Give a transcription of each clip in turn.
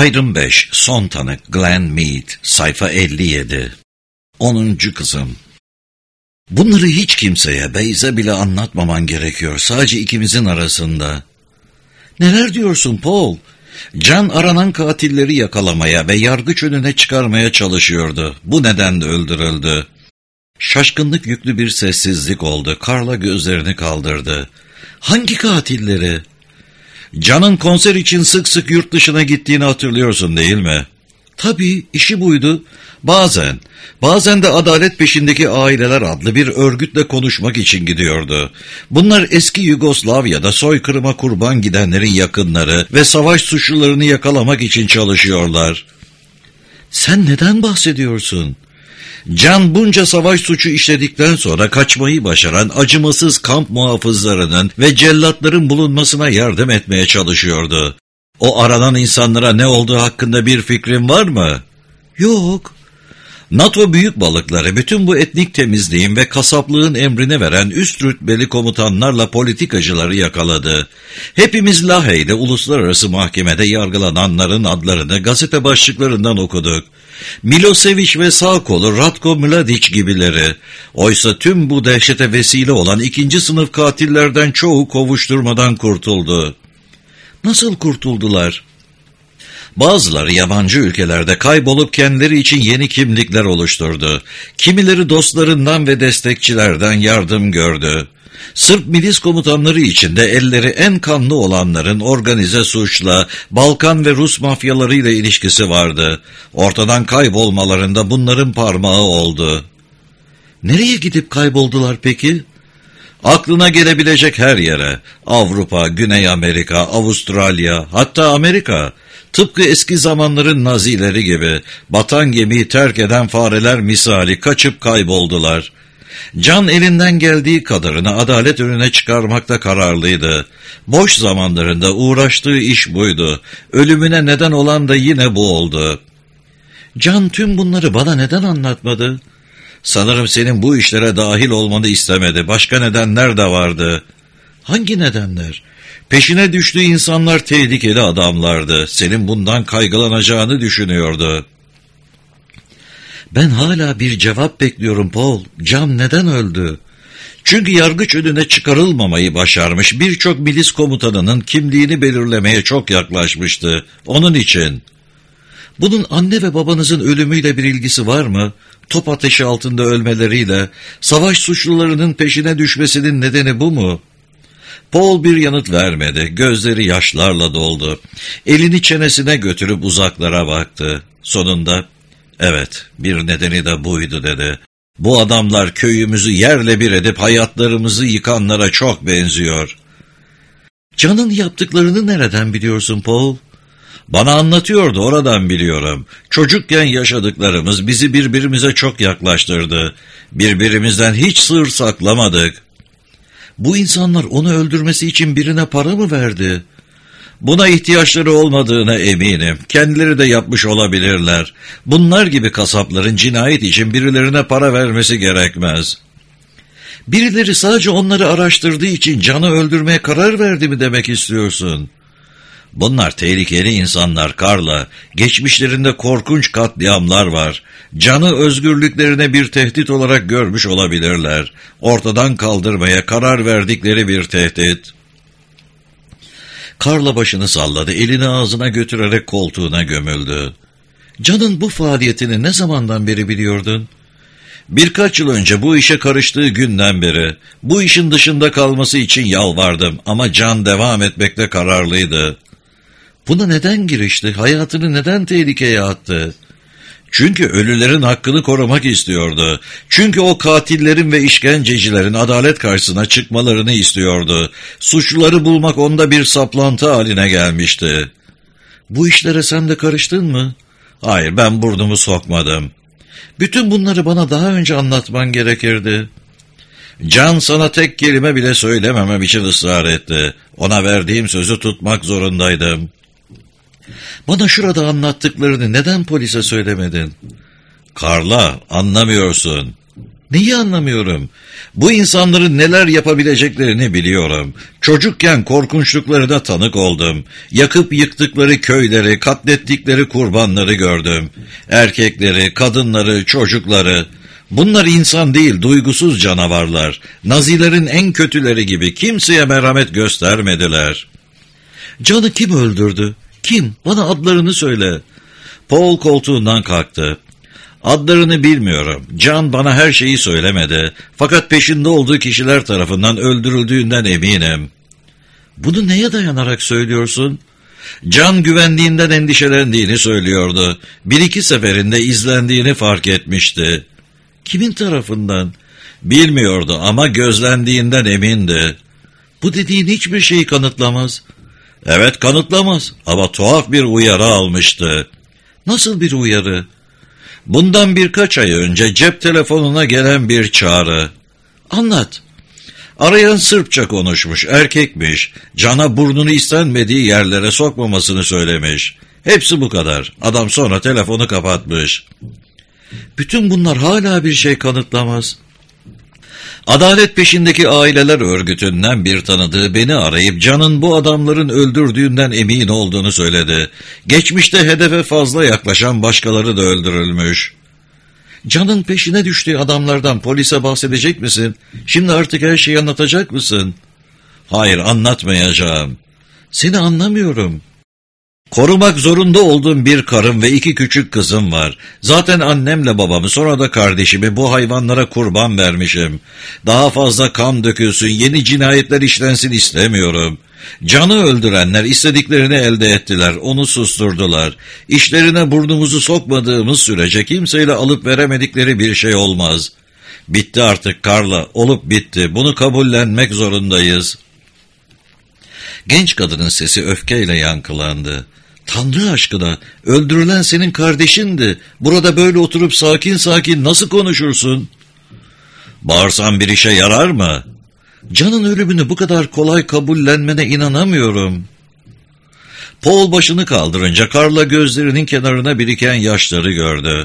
Ayrım 5, Son Tanık Glenn Mead, sayfa 57. 10. kısım. Bunları hiç kimseye, Beyze bile anlatmaman gerekiyor, sadece ikimizin arasında. Neler diyorsun Paul? Can aranan katilleri yakalamaya ve yargıç önüne çıkarmaya çalışıyordu. Bu nedenle öldürüldü. Şaşkınlık yüklü bir sessizlik oldu. Carla gözlerini kaldırdı. Hangi katilleri? Can'ın konser için sık sık yurt dışına gittiğini hatırlıyorsun değil mi? Tabii, işi buydu. Bazen de Adalet Peşindeki Aileler adlı bir örgütle konuşmak için gidiyordu. Bunlar eski Yugoslavya'da soykırıma kurban gidenlerin yakınları ve savaş suçlularını yakalamak için çalışıyorlar. Sen neden bahsediyorsun? Can bunca savaş suçu işledikten sonra kaçmayı başaran acımasız kamp muhafızlarının ve cellatların bulunmasına yardım etmeye çalışıyordu. O aranan insanlara ne olduğu hakkında bir fikrin var mı? Yok. NATO büyük balıkları bütün bu etnik temizliğin ve kasaplığın emrini veren üst rütbeli komutanlarla politikacıları yakaladı. Hepimiz Lahey'de uluslararası mahkemede yargılananların adlarını gazete başlıklarından okuduk. Milosevic ve sağ kolu Ratko Mladic gibileri. Oysa tüm bu dehşete vesile olan ikinci sınıf katillerden çoğu kovuşturmadan kurtuldu. Nasıl kurtuldular? Bazıları yabancı ülkelerde kaybolup kendileri için yeni kimlikler oluşturdu. Kimileri dostlarından ve destekçilerden yardım gördü. Sırp milis komutanları içinde elleri en kanlı olanların organize suçla, Balkan ve Rus mafyalarıyla ilişkisi vardı. Ortadan kaybolmalarında bunların parmağı oldu. Nereye gidip kayboldular peki? Aklına gelebilecek her yere. Avrupa, Güney Amerika, Avustralya, hatta Amerika. Tıpkı eski zamanların Nazileri gibi batan gemiyi terk eden fareler misali kaçıp kayboldular. Can elinden geldiği kadarını adalet önüne çıkarmakta kararlıydı. Boş zamanlarında uğraştığı iş buydu. Ölümüne neden olan da yine bu oldu. Can tüm bunları bana neden anlatmadı? Sanırım senin bu işlere dahil olmanı istemedi. Başka nedenler de vardı. Hangi nedenler? Peşine düştüğü insanlar tehlikeli adamlardı. Senin bundan kaygılanacağını düşünüyordu. Ben hala bir cevap bekliyorum Paul. Can neden öldü? Çünkü yargıç önüne çıkarılmamayı başarmış birçok milis komutanının kimliğini belirlemeye çok yaklaşmıştı. Onun için. Bunun anne ve babanızın ölümüyle bir ilgisi var mı? Top ateşi altında ölmeleriyle, savaş suçlularının peşine düşmesinin nedeni bu mu? Paul bir yanıt vermedi. Gözleri yaşlarla doldu. Elini çenesine götürüp uzaklara baktı. Sonunda, evet, bir nedeni de buydu dedi. Bu adamlar köyümüzü yerle bir edip hayatlarımızı yıkanlara çok benziyor. Can'ın yaptıklarını nereden biliyorsun Paul? Bana anlatıyordu, oradan biliyorum. Çocukken yaşadıklarımız bizi birbirimize çok yaklaştırdı. Birbirimizden hiç sır saklamadık. Bu insanlar onu öldürmesi için birine para mı verdi? Buna ihtiyaçları olmadığına eminim. Kendileri de yapmış olabilirler. Bunlar gibi kasapların cinayet için birilerine para vermesi gerekmez. Birileri sadece onları araştırdığı için Can'ı öldürmeye karar verdi mi demek istiyorsun? Bunlar tehlikeli insanlar Carla. Geçmişlerinde korkunç katliamlar var. Can'ı özgürlüklerine bir tehdit olarak görmüş olabilirler. Ortadan kaldırmaya karar verdikleri bir tehdit. Carla başını salladı, elini ağzına götürerek koltuğuna gömüldü. Can'ın bu faaliyetini ne zamandan beri biliyordun? Birkaç yıl önce bu işe karıştığı günden beri. Bu işin dışında kalması için yalvardım ama Can devam etmekte kararlıydı. Buna neden girişti? Hayatını neden tehlikeye attı? Çünkü ölülerin hakkını korumak istiyordu. Çünkü o katillerin ve işkencecilerin adalet karşısına çıkmalarını istiyordu. Suçluları bulmak onda bir saplantı haline gelmişti. Bu işlere sen de karıştın mı? Hayır, ben burnumu sokmadım. Bütün bunları bana daha önce anlatman gerekirdi. Can sana tek kelime bile söylememem için ısrar etti. Ona verdiğim sözü tutmak zorundaydım. Bana şurada anlattıklarını neden polise söylemedin? Carla, anlamıyorsun. Neyi anlamıyorum? Bu insanların neler yapabileceklerini biliyorum. Çocukken korkunçluklarına tanık oldum. Yakıp yıktıkları köyleri, katlettikleri kurbanları gördüm. Erkekleri, kadınları, çocukları. Bunlar insan değil, duygusuz canavarlar. Nazilerin en kötüleri gibi kimseye merhamet göstermediler. Can'ı kim öldürdü? Kim? Bana adlarını söyle. Paul koltuğundan kalktı. Adlarını bilmiyorum. Can bana her şeyi söylemedi. Fakat peşinde olduğu kişiler tarafından öldürüldüğünden eminim. Bunu neye dayanarak söylüyorsun? Can güvenliğinden endişelendiğini söylüyordu. Bir iki seferinde izlendiğini fark etmişti. Kimin tarafından? Bilmiyordu ama gözlendiğinden emindi. Bu dediğin hiçbir şeyi kanıtlamaz. Evet, kanıtlamaz ama tuhaf bir uyarı almıştı. Nasıl bir uyarı? Bundan birkaç ay önce cep telefonuna gelen bir çağrı. Anlat. Arayan Sırpça konuşmuş, erkekmiş. Can'a burnunu istenmediği yerlere sokmamasını söylemiş. Hepsi bu kadar. Adam sonra telefonu kapatmış. Bütün bunlar hala bir şey kanıtlamaz. Adalet Peşindeki Aileler Örgütü'nden bir tanıdığı beni arayıp Can'ın bu adamların öldürdüğünden emin olduğunu söyledi. Geçmişte hedefe fazla yaklaşan başkaları da öldürülmüş. Can'ın peşine düştüğü adamlardan polise bahsedecek misin? Şimdi artık her şeyi anlatacak mısın? Hayır, anlatmayacağım. Seni anlamıyorum. Korumak zorunda olduğum bir karım ve 2 küçük kızım var. Zaten annemle babamı, sonra da kardeşimi bu hayvanlara kurban vermişim. Daha fazla kan dökülsün, yeni cinayetler işlensin istemiyorum. Can'ı öldürenler istediklerini elde ettiler, onu susturdular. İşlerine burnumuzu sokmadığımız sürece kimseyle alıp veremedikleri bir şey olmaz. Bitti artık Carla, olup bitti. Bunu kabullenmek zorundayız. Genç kadının sesi öfkeyle yankılandı. Tanrı aşkına, öldürülen senin kardeşindi. Burada böyle oturup sakin sakin nasıl konuşursun? Bağırsan bir işe yarar mı? Can'ın ölümünü bu kadar kolay kabullenmene inanamıyorum. Paul başını kaldırınca Carla gözlerinin kenarına biriken yaşları gördü.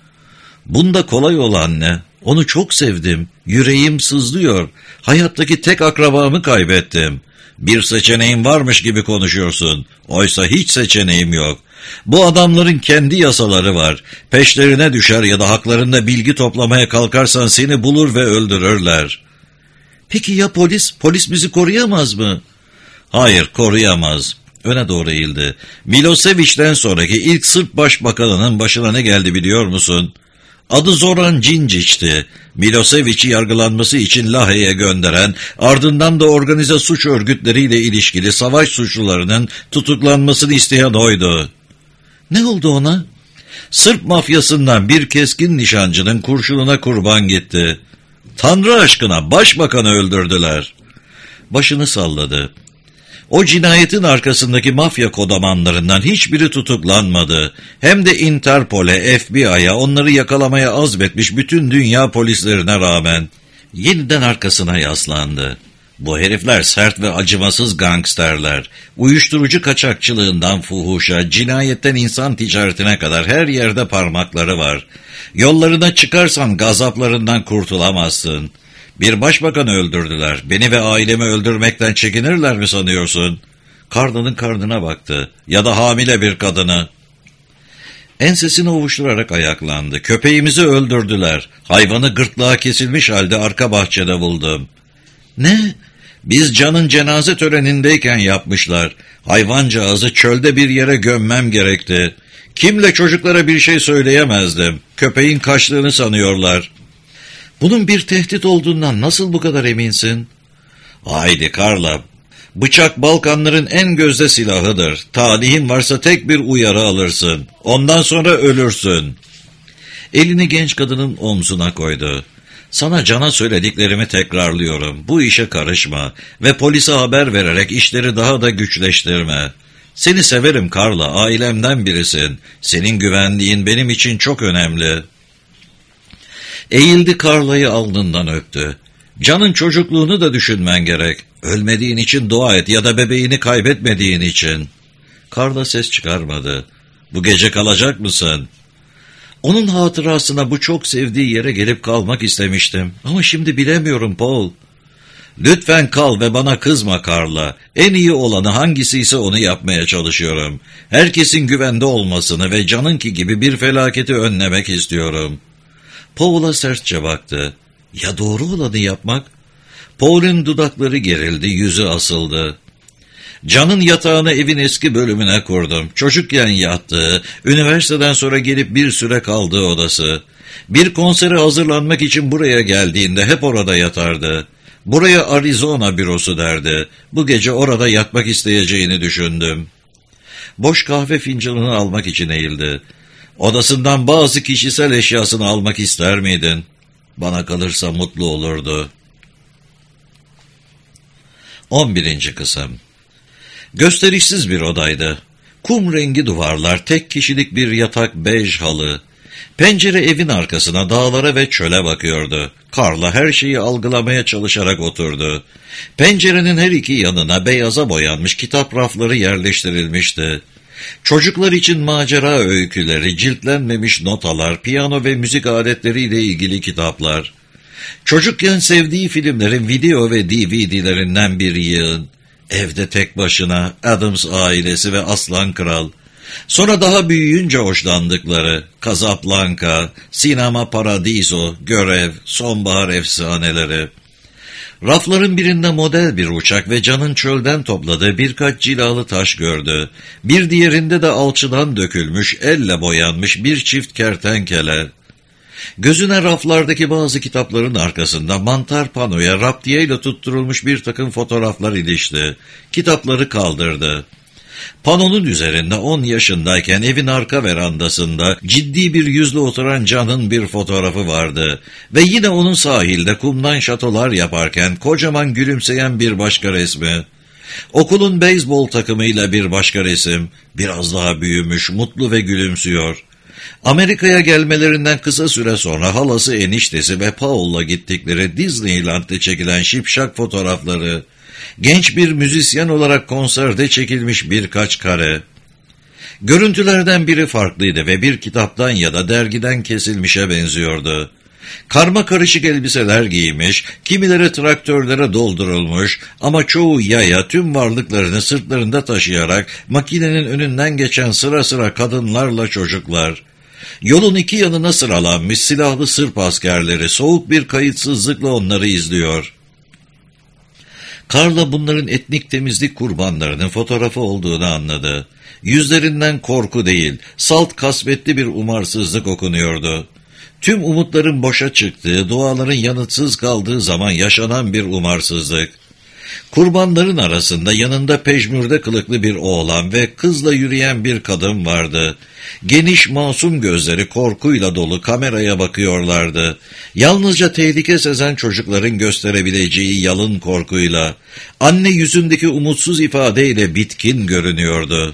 Bunda kolay olan ne? Onu çok sevdim. Yüreğim sızlıyor. Hayattaki tek akrabamı kaybettim. Bir seçeneğin varmış gibi konuşuyorsun. Oysa hiç seçeneğim yok. Bu adamların kendi yasaları var. Peşlerine düşer ya da haklarında bilgi toplamaya kalkarsan seni bulur ve öldürürler. Peki ya polis? Polis bizi koruyamaz mı? Hayır, koruyamaz. Öne doğru eğildi. Milosevic'den sonraki ilk Sırp başbakanının başına ne geldi biliyor musun? Adı Zoran Djindjić'ti. Milosevic'i yargılanması için Lahey'e gönderen, ardından da organize suç örgütleriyle ilişkili savaş suçlularının tutuklanmasını isteyen oydu. Ne oldu ona? Sırp mafyasından bir keskin nişancının kurşununa kurban gitti. Tanrı aşkına, başbakanı öldürdüler. Başını salladı. O cinayetin arkasındaki mafya kodamanlarından hiçbiri tutuklanmadı. Hem de Interpol'e, FBI'ya, onları yakalamaya azmetmiş bütün dünya polislerine rağmen. Yeniden arkasına yaslandı. Bu herifler sert ve acımasız gangsterler. Uyuşturucu kaçakçılığından fuhuşa, cinayetten insan ticaretine kadar her yerde parmakları var. Yollarına çıkarsan gazaplarından kurtulamazsın. Bir başbakanı öldürdüler. Beni ve ailemi öldürmekten çekinirler mi sanıyorsun? Karnının karnına baktı. Ya da hamile bir kadını. Ensesini ovuşturarak ayaklandı. Köpeğimizi öldürdüler. Hayvanı gırtlağı kesilmiş halde arka bahçede buldum. Ne? Biz Can'ın cenaze törenindeyken yapmışlar. Hayvancağızı çölde bir yere gömmem gerekti. Kimle çocuklara bir şey söyleyemezdim. Köpeğin kaçtığını sanıyorlar. Bunun bir tehdit olduğundan nasıl bu kadar eminsin? Haydi Carla, bıçak Balkanların en gözde silahıdır. Talihin varsa tek bir uyarı alırsın. Ondan sonra ölürsün. Elini genç kadının omzuna koydu. Sana Can'a söylediklerimi tekrarlıyorum. Bu işe karışma ve polise haber vererek işleri daha da güçleştirme. Seni severim Carla, ailemden birisin. Senin güvenliğin benim için çok önemli. Eğildi, Carla'yı alnından öptü. Can'ın çocukluğunu da düşünmen gerek. Ölmediğin için dua et ya da bebeğini kaybetmediğin için. Carla ses çıkarmadı. Bu gece kalacak mısın? Onun hatırasına bu çok sevdiği yere gelip kalmak istemiştim. Ama şimdi bilemiyorum Paul. Lütfen kal ve bana kızma Carla. En iyi olanı hangisiyse onu yapmaya çalışıyorum. Herkesin güvende olmasını ve Can'ınki gibi bir felaketi önlemek istiyorum. Paul'a sertçe baktı. Ya doğru olanı yapmak? Paul'un dudakları gerildi, yüzü asıldı. Can'ın yatağını evin eski bölümüne kurdum. Çocukken yattığı, üniversiteden sonra gelip bir süre kaldığı odası. Bir konsere hazırlanmak için buraya geldiğinde hep orada yatardı. Buraya Arizona bürosu derdi. Bu gece orada yatmak isteyeceğini düşündüm. Boş kahve fincanını almak için eğildi. Odasından bazı kişisel eşyasını almak ister miydin? Bana kalırsa mutlu olurdu. 11. Kısım. Gösterişsiz bir odaydı. Kum rengi duvarlar, tek kişilik bir yatak, bej halı. Pencere evin arkasına, dağlara ve çöle bakıyordu. Carla her şeyi algılamaya çalışarak oturdu. Pencerenin her iki yanına beyaza boyanmış kitap rafları yerleştirilmişti. Çocuklar için macera öyküleri, ciltlenmemiş notalar, piyano ve müzik aletleriyle ilgili kitaplar. Çocukken sevdiği filmlerin video ve DVD'lerinden bir yığın. Evde tek başına, Addams ailesi ve Aslan Kral. Sonra daha büyüyünce hoşlandıkları Casablanca, Sinema Paradiso, Görev, Sonbahar Efsaneleri. Rafların birinde model bir uçak ve Can'ın çölden topladığı birkaç cilalı taş gördü. Bir diğerinde de alçıdan dökülmüş, elle boyanmış bir çift kertenkele. Gözüne raflardaki bazı kitapların arkasında mantar panoya raptiyeyle tutturulmuş bir takım fotoğraflar ilişti. Kitapları kaldırdı. Panonun üzerinde 10 yaşındayken evin arka verandasında ciddi bir yüzle oturan Can'ın bir fotoğrafı vardı. Ve yine onun sahilde kumdan şatolar yaparken kocaman gülümseyen bir başka resmi. Okulun beyzbol takımıyla bir başka resim. Biraz daha büyümüş, mutlu ve gülümsüyor. Amerika'ya gelmelerinden kısa süre sonra halası, eniştesi ve Paul'la gittikleri Disneyland'de çekilen şipşak fotoğrafları, genç bir müzisyen olarak konserde çekilmiş birkaç kare. Görüntülerden biri farklıydı ve bir kitaptan ya da dergiden kesilmişe benziyordu. Karma karışık elbiseler giymiş, kimileri traktörlere doldurulmuş ama çoğu yaya tüm varlıklarını sırtlarında taşıyarak makinenin önünden geçen sıra sıra kadınlarla çocuklar. Yolun iki yanına sıralanmış silahlı Sırp askerleri soğuk bir kayıtsızlıkla onları izliyor. Carla bunların etnik temizlik kurbanlarının fotoğrafı olduğunu anladı. Yüzlerinden korku değil, salt kasvetli bir umarsızlık okunuyordu. Tüm umutların boşa çıktığı, duaların yanıtsız kaldığı zaman yaşanan bir umarsızlık. Kurbanların arasında yanında pejmürde kılıklı bir oğlan ve kızla yürüyen bir kadın vardı. Geniş masum gözleri korkuyla dolu kameraya bakıyorlardı. Yalnızca tehlike sezen çocukların gösterebileceği yalın korkuyla, anne yüzündeki umutsuz ifadeyle bitkin görünüyordu.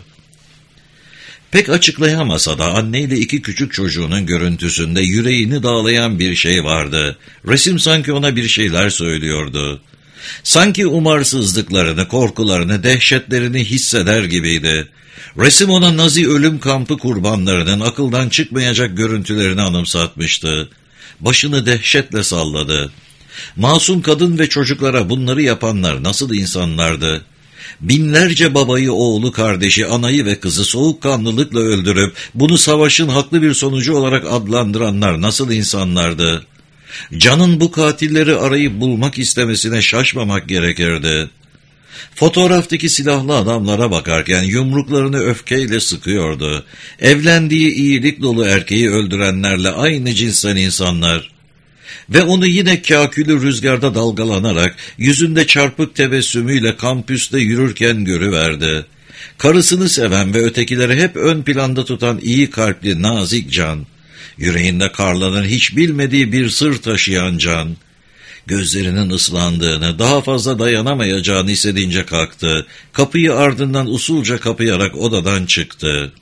Pek açıklayamasa da anneyle iki küçük çocuğunun görüntüsünde yüreğini dağlayan bir şey vardı. Resim sanki ona bir şeyler söylüyordu. Sanki umarsızlıklarını, korkularını, dehşetlerini hisseder gibiydi. Resim ona Nazi ölüm kampı kurbanlarının akıldan çıkmayacak görüntülerini anımsatmıştı. Başını dehşetle salladı. Masum kadın ve çocuklara bunları yapanlar nasıl insanlardı? Binlerce babayı, oğlu, kardeşi, anayı ve kızı soğukkanlılıkla öldürüp bunu savaşın haklı bir sonucu olarak adlandıranlar nasıl insanlardı? Can'ın bu katilleri arayıp bulmak istemesine şaşmamak gerekirdi. Fotoğraftaki silahlı adamlara bakarken yumruklarını öfkeyle sıkıyordu. Evlendiği iyilik dolu erkeği öldürenlerle aynı cinsten insanlar. Ve onu yine kâkülü rüzgarda dalgalanarak, yüzünde çarpık tebessümüyle kampüste yürürken görüverdi. Karısını seven ve ötekileri hep ön planda tutan iyi kalpli, nazik Can. Yüreğinde Carla'nın hiç bilmediği bir sır taşıyan Can. Gözlerinin ıslandığını, daha fazla dayanamayacağını hissedince kalktı. Kapıyı ardından usulca kapayarak odadan çıktı.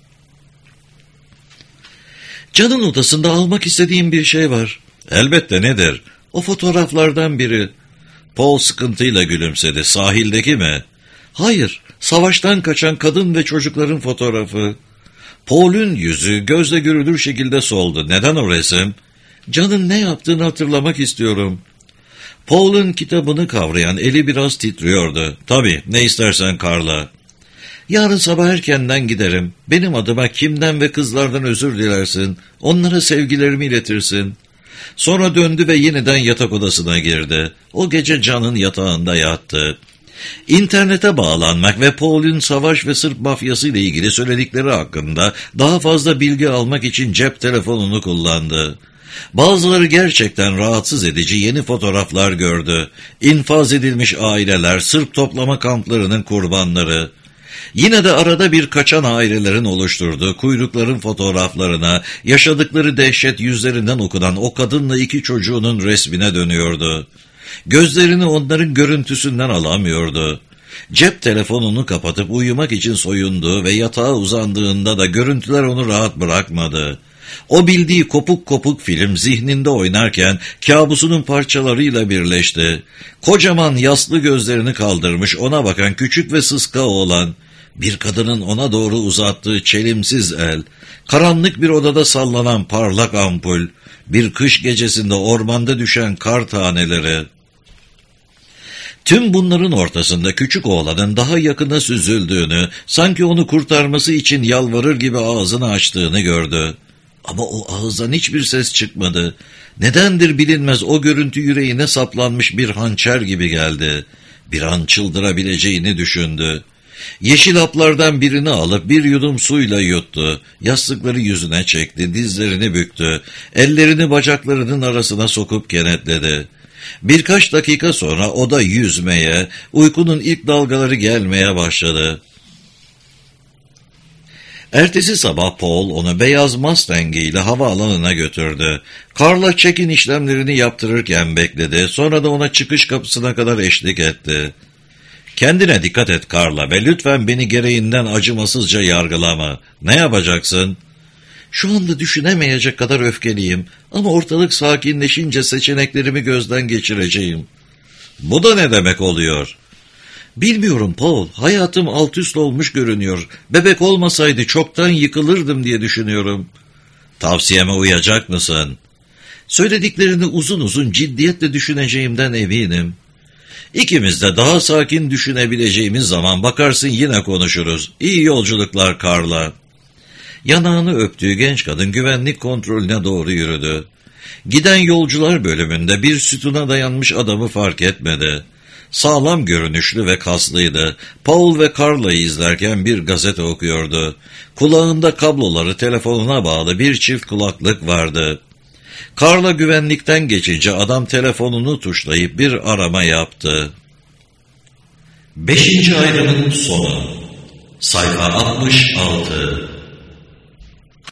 Can'ın odasında almak istediğim bir şey var. Elbette, nedir? O fotoğraflardan biri. Paul sıkıntıyla gülümsedi. Sahildeki mi? Hayır, savaştan kaçan kadın ve çocukların fotoğrafı. Paul'ün yüzü gözle görülür şekilde soldu. Neden o resim? Can'ın ne yaptığını hatırlamak istiyorum. Paul'un kitabını kavrayan eli biraz titriyordu. Tabii, ne istersen Carla. Yarın sabah erkenden giderim. Benim adıma kimden ve kızlardan özür dilersin. Onlara sevgilerimi iletirsin. Sonra döndü ve yeniden yatak odasına girdi. O gece Can'ın yatağında yattı. İnternete bağlanmak ve Paul'un savaş ve Sırp mafyası ile ilgili söyledikleri hakkında daha fazla bilgi almak için cep telefonunu kullandı. Bazıları gerçekten rahatsız edici yeni fotoğraflar gördü. İnfaz edilmiş aileler, Sırp toplama kamplarının kurbanları. Yine de arada bir kaçan ailelerin oluşturduğu kuyrukların fotoğraflarına, yaşadıkları dehşet yüzlerinden okunan o kadınla 2 çocuğunun resmine dönüyordu. Gözlerini onların görüntüsünden alamıyordu. Cep telefonunu kapatıp uyumak için soyundu ve yatağa uzandığında da görüntüler onu rahat bırakmadı. O bildiği kopuk kopuk film zihninde oynarken kabusunun parçalarıyla birleşti. Kocaman yaslı gözlerini kaldırmış ona bakan küçük ve sıska oğlan, bir kadının ona doğru uzattığı çelimsiz el, karanlık bir odada sallanan parlak ampul, bir kış gecesinde ormanda düşen kar taneleri. Tüm bunların ortasında küçük oğlanın daha yakına süzüldüğünü, sanki onu kurtarması için yalvarır gibi ağzını açtığını gördü. Ama o ağızdan hiçbir ses çıkmadı. Nedendir bilinmez o görüntü yüreğine saplanmış bir hançer gibi geldi. Bir an çıldırabileceğini düşündü. Yeşil haplardan birini alıp bir yudum suyla yuttu. Yastıkları yüzüne çekti, dizlerini büktü. Ellerini bacaklarının arasına sokup kenetledi. Birkaç dakika sonra o da yüzmeye, uykunun ilk dalgaları gelmeye başladı. Ertesi sabah Paul onu beyaz Mustang'i ile havaalanına götürdü. Carla check-in işlemlerini yaptırırken bekledi, sonra da ona çıkış kapısına kadar eşlik etti. "Kendine dikkat et Carla ve lütfen beni gereğinden acımasızca yargılama. Ne yapacaksın?" "Şu anda düşünemeyecek kadar öfkeliyim ama ortalık sakinleşince seçeneklerimi gözden geçireceğim." "Bu da ne demek oluyor?" "Bilmiyorum Paul, hayatım alt üst olmuş görünüyor. Bebek olmasaydı çoktan yıkılırdım diye düşünüyorum." "Tavsiyeme uyacak mısın?" "Söylediklerini uzun uzun ciddiyetle düşüneceğimden eminim." "İkimiz de daha sakin düşünebileceğimiz zaman bakarsın yine konuşuruz. İyi yolculuklar Carla." Yanağını öptüğü genç kadın güvenlik kontrolüne doğru yürüdü. Giden yolcular bölümünde bir sütuna dayanmış adamı fark etmedi. Sağlam görünüşlü ve kaslıydı. Paul ve Carla'yı izlerken bir gazete okuyordu. Kulağında kabloları telefonuna bağlı bir çift kulaklık vardı. Carla güvenlikten geçince adam telefonunu tuşlayıp bir arama yaptı. 5. ayrımın sonu. Sayfa 66.